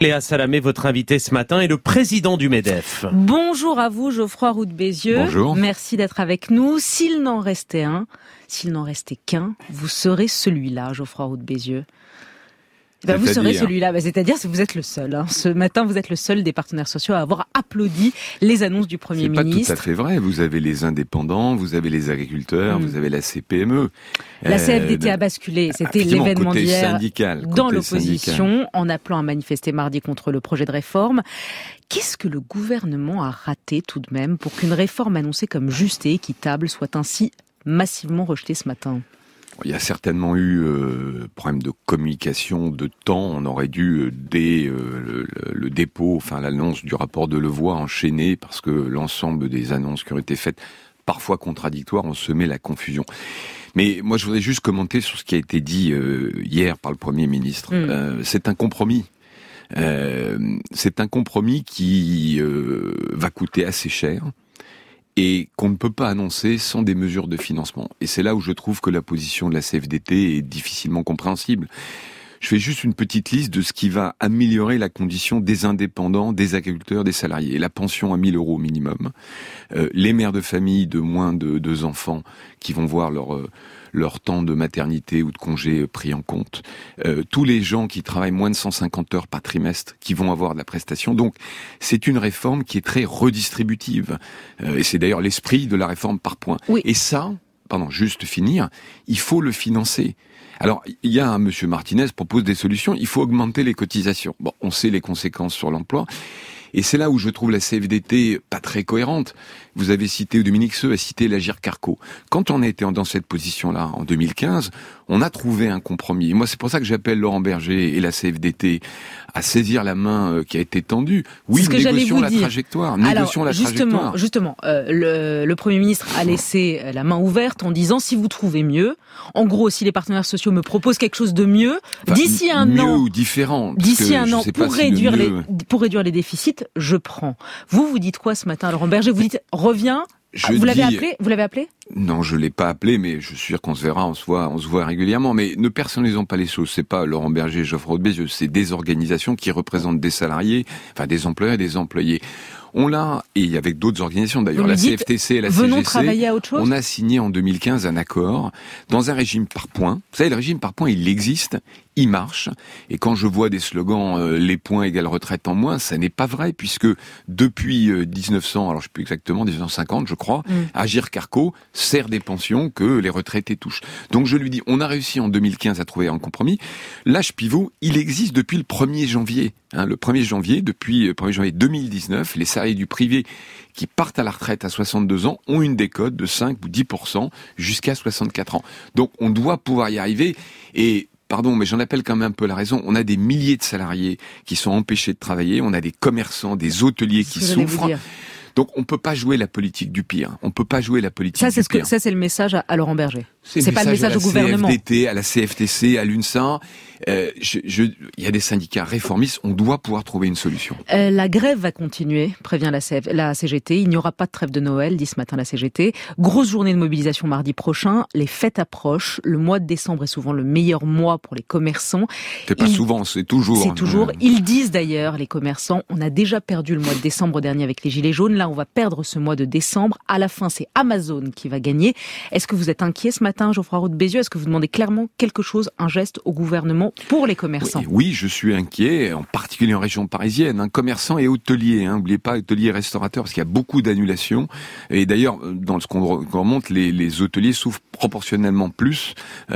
Léa Salamé, votre invité ce matin, est le président du MEDEF. Bonjour à vous, Geoffroy Roux de Bézieux. Bonjour. Merci d'être avec nous. S'il n'en restait qu'un, vous serez celui-là, Geoffroy Roux de Bézieux. Vous serez celui-là, c'est-à-dire que vous êtes le seul. Ce matin, vous êtes le seul des partenaires sociaux à avoir applaudi les annonces du Premier ministre. C'est pas tout à fait vrai. Vous avez les indépendants, vous avez les agriculteurs, vous avez la CPME. La CFDT a basculé. C'était l'événement d'hier dans l'opposition, en appelant à manifester mardi contre le projet de réforme. Qu'est-ce que le gouvernement a raté tout de même pour qu'une réforme annoncée comme juste et équitable soit ainsi massivement rejetée ce matin ? Il y a certainement eu problème de communication, de temps. On aurait dû, dès le dépôt, l'annonce du rapport de Levoy, enchaîner, parce que l'ensemble des annonces qui ont été faites, parfois contradictoires, ont semé la confusion. Mais moi, je voudrais juste commenter sur ce qui a été dit hier par le Premier ministre. C'est un compromis. C'est un compromis qui va coûter assez cher, et qu'on ne peut pas annoncer sans des mesures de financement. Et c'est là où je trouve que la position de la CFDT est difficilement compréhensible. Je fais juste une petite liste de ce qui va améliorer la condition des indépendants, des agriculteurs, des salariés. La pension à 1 000 € minimum. Les mères de famille de moins de 2 enfants qui vont voir leur temps de maternité ou de congé pris en compte. Tous les gens qui travaillent moins de 150 heures par trimestre qui vont avoir de la prestation. Donc, c'est une réforme qui est très redistributive. Et c'est d'ailleurs l'esprit de la réforme par points. Oui. Et ça, juste finir, il faut le financer. Alors, il y a Monsieur Martinez propose des solutions, il faut augmenter les cotisations. Bon, on sait les conséquences sur l'emploi. Et c'est là où je trouve la CFDT pas très cohérente. Vous avez cité, Dominique Seux a cité l'Agirc Arrco. Quand on était dans cette position-là, en 2015, on a trouvé un compromis. Et moi, c'est pour ça que j'appelle Laurent Berger et la CFDT à saisir la main qui a été tendue. Oui, négocions la trajectoire. Justement, le Premier ministre a laissé la main ouverte en disant si vous trouvez mieux, en gros, si les partenaires sociaux me proposent quelque chose de mieux, d'ici un an, ou différent, pour réduire les déficits, je prends. Vous dites quoi ce matin, Laurent Berger? Vous dites reviens. Vous l'avez appelé? Non, je l'ai pas appelé, mais je suis sûr qu'on se verra, on se voit régulièrement. Mais ne personnalisons pas les choses. C'est pas Laurent Berger, Geoffroy Roux de Bézieux, c'est des organisations qui représentent des salariés, des employeurs et des employés. On l'a, et avec d'autres organisations d'ailleurs, la CFTC et la CGC, travailler à autre chose. On a signé en 2015 un accord dans un régime par points. Vous savez, le régime par points, il existe, il marche. Et quand je vois des slogans les points égale retraite en moins, ça n'est pas vrai, puisque depuis 1900, alors je sais plus exactement, 1950 je crois, Agirc Arrco sert des pensions que les retraités touchent. Donc je lui dis, on a réussi en 2015 à trouver un compromis. L'âge pivot, il existe depuis le 1er janvier. Le 1er janvier, depuis le 1er janvier 2019, les salariés du privé qui partent à la retraite à 62 ans ont une décote de 5 ou 10% jusqu'à 64 ans. Donc on doit pouvoir y arriver. Et pardon, mais j'en appelle quand même un peu la raison. On a des milliers de salariés qui sont empêchés de travailler. On a des commerçants, des hôteliers qui souffrent. Donc on peut pas jouer la politique du pire. On peut pas jouer la politique du pire. Ça, c'est le message à Laurent Berger. C'est pas le message au gouvernement. À la CFDT, à la CFTC, à l'UNSA. Il y a des syndicats réformistes. On doit pouvoir trouver une solution. La grève va continuer, prévient la CGT. Il n'y aura pas de trêve de Noël, dit ce matin la CGT. Grosse journée de mobilisation mardi prochain. Les fêtes approchent. Le mois de décembre est souvent le meilleur mois pour les commerçants. C'est pas souvent, c'est toujours. C'est toujours. Ils disent d'ailleurs, les commerçants, on a déjà perdu le mois de décembre dernier avec les Gilets jaunes. Là, on va perdre ce mois de décembre. À la fin, c'est Amazon qui va gagner. Est-ce que vous êtes inquiet ce matin, Geoffroy Roux de Bézieux? Est-ce que vous demandez clairement quelque chose, un geste au gouvernement pour les commerçants? Oui, je suis inquiet, en particulier en région parisienne. Commerçants et hôteliers, n'oubliez pas hôteliers et restaurateurs, parce qu'il y a beaucoup d'annulations. Et d'ailleurs, dans ce qu'on remonte, les hôteliers souffrent proportionnellement plus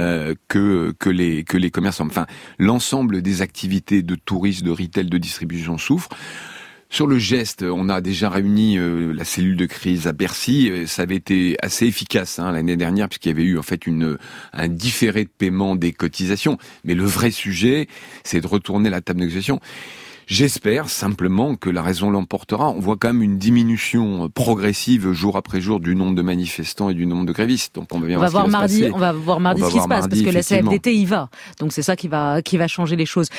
que les commerçants. Enfin, l'ensemble des activités de tourisme, de retail, de distribution souffrent. Sur le geste, on a déjà réuni la cellule de crise à Bercy. Ça avait été assez efficace l'année dernière, puisqu'il y avait eu en fait un différé de paiement des cotisations. Mais le vrai sujet, c'est de retourner la table de négociation. J'espère simplement que la raison l'emportera. On voit quand même une diminution progressive jour après jour du nombre de manifestants et du nombre de grévistes. Donc on va voir mardi ce qui se passe, parce que la CFDT y va. Donc c'est ça qui va changer les choses.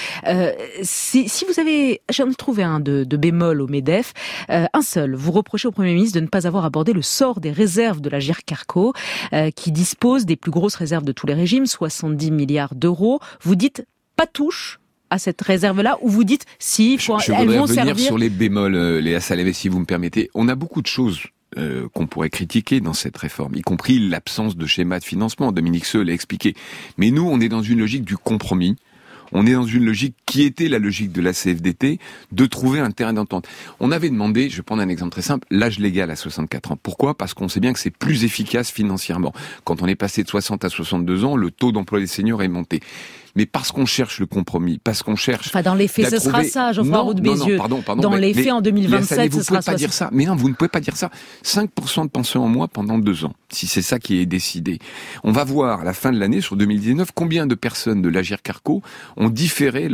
Si vous avez, j'en ai trouvé un de bémol au MEDEF, un seul. Vous reprochez au Premier ministre de ne pas avoir abordé le sort des réserves de l'Agirc Arrco, qui dispose des plus grosses réserves de tous les régimes, 70 milliards d'euros. Vous dites pas touche à cette réserve-là, ou vous dites si elles vont servir? Je voudrais revenir sur les bémols, Léa Salamé, si vous me permettez. On a beaucoup de choses qu'on pourrait critiquer dans cette réforme, y compris l'absence de schéma de financement. Dominique Seux l'a expliqué. Mais nous, on est dans une logique du compromis. On est dans une logique qui était la logique de la CFDT, de trouver un terrain d'entente. On avait demandé, je vais prendre un exemple très simple, l'âge légal à 64 ans. Pourquoi ? Parce qu'on sait bien que c'est plus efficace financièrement. Quand on est passé de 60 à 62 ans, le taux d'emploi des seniors est monté. Mais parce qu'on cherche le compromis, parce qu'on cherche... Enfin, dans les faits, ce sera ça, Geoffroy Roux de Bézieux. Pardon. Dans les faits, en 2027, ce sera ça. Vous ne pouvez pas dire ça. Mais non, vous ne pouvez pas dire ça. 5% de pension en mois pendant 2 ans, si c'est ça qui est décidé. On va voir, à la fin de l'année, sur 2019, combien de personnes de l'Agirc-Arrco ont différé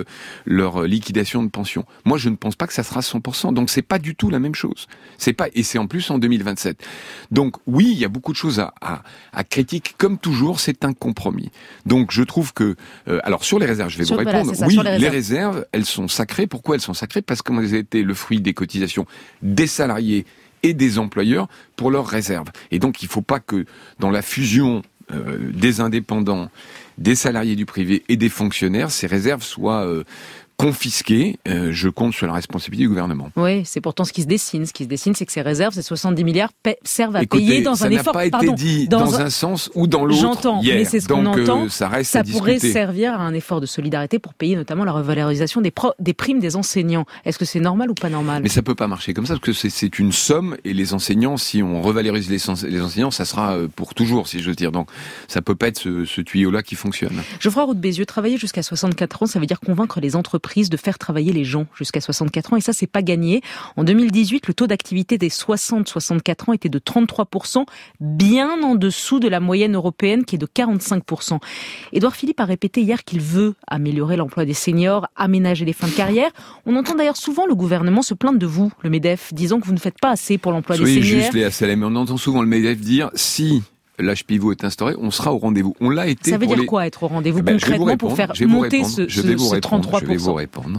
leur liquidation de pension. Moi, je ne pense pas que ça sera 100%. Donc, c'est pas du tout la même chose. Et c'est en plus en 2027. Donc, oui, il y a beaucoup de choses à critiquer. Comme toujours, c'est un compromis. Donc, je trouve que alors sur les réserves, je vais vous répondre. Oui, les réserves, elles sont sacrées. Pourquoi elles sont sacrées ? Parce qu'elles ont été le fruit des cotisations des salariés et des employeurs pour leurs réserves. Et donc, il ne faut pas que dans la fusion des indépendants, des salariés du privé et des fonctionnaires, ces réserves soient confisquées. Je compte sur la responsabilité du gouvernement. Oui, c'est pourtant ce qui se dessine. Ce qui se dessine, c'est que ces réserves, ces 70 milliards, servent à payer dans un effort... ça n'a pas été dit dans un sens ou dans l'autre. J'entends, hier. mais c'est ce qu'on entend. Ça reste à discuter. Pourrait servir à un effort de solidarité pour payer notamment la revalorisation des primes des enseignants. Est-ce que c'est normal ou pas normal ? Mais ça peut pas marcher comme ça, parce que c'est une somme, et les enseignants, si on revalorise les enseignants, ça sera pour toujours, si je veux dire. Donc, ça peut pas être ce tuyau-là qui fonctionne. Geoffroy Roux de Bézieux, travailler jusqu'à 64 ans, ça veut dire convaincre les entreprises de faire travailler les gens jusqu'à 64 ans, et ça, c'est pas gagné. En 2018, le taux d'activité des 60-64 ans était de 33%, bien en dessous de la moyenne européenne qui est de 45%. Édouard Philippe a répété hier qu'il veut améliorer l'emploi des seniors, aménager les fins de carrière. On entend d'ailleurs souvent le gouvernement se plaindre de vous, le MEDEF, disant que vous ne faites pas assez pour l'emploi des seniors. Soyez juste, Léa Salamé, on entend souvent le MEDEF dire si l'âge pivot est instauré, on sera au rendez-vous. On l'a été. Ça veut dire quoi être au rendez-vous concrètement pour faire monter ce 33%? Je vais vous répondre.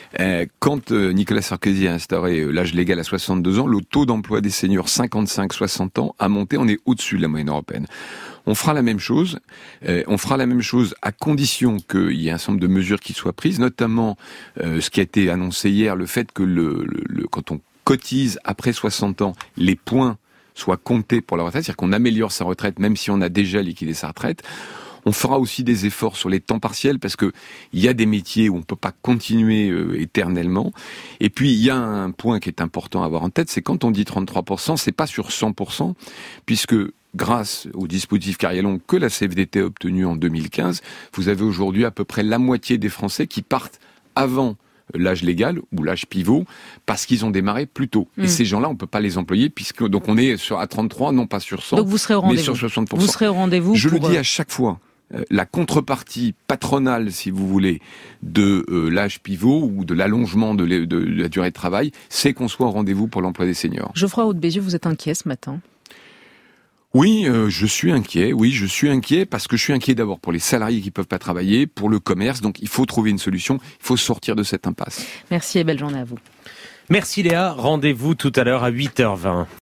Quand Nicolas Sarkozy a instauré l'âge légal à 62 ans, le taux d'emploi des seniors 55-60 ans a monté, on est au-dessus de la moyenne européenne. On fera la même chose. On fera la même chose à condition qu'il y ait un certain nombre de mesures qui soient prises, notamment ce qui a été annoncé hier, le fait que quand on cotise après 60 ans, les points soit compté pour la retraite, c'est-à-dire qu'on améliore sa retraite même si on a déjà liquidé sa retraite. On fera aussi des efforts sur les temps partiels parce que il y a des métiers où on peut pas continuer éternellement. Et puis il y a un point qui est important à avoir en tête, c'est quand on dit 33%, c'est pas sur 100%, puisque grâce au dispositif carrière longue que la CFDT a obtenu en 2015, vous avez aujourd'hui à peu près la moitié des Français qui partent avant l'âge légal ou l'âge pivot parce qu'ils ont démarré plus tôt. Et ces gens-là, on peut pas les employer puisque donc on est à 33, non pas sur 100, donc vous serez au rendez-vous. Mais sur 60%. Vous serez au rendez-vous. Je le dis à chaque fois. La contrepartie patronale, si vous voulez, de l'âge pivot ou de l'allongement de la durée de travail, c'est qu'on soit au rendez-vous pour l'emploi des seniors. Geoffroy Roux de Bézieux, vous êtes inquiet ce matin ? Oui, je suis inquiet. Oui, je suis inquiet parce que je suis inquiet d'abord pour les salariés qui peuvent pas travailler, pour le commerce. Donc, il faut trouver une solution. Il faut sortir de cette impasse. Merci et belle journée à vous. Merci Léa. Rendez-vous tout à l'heure à 8h20.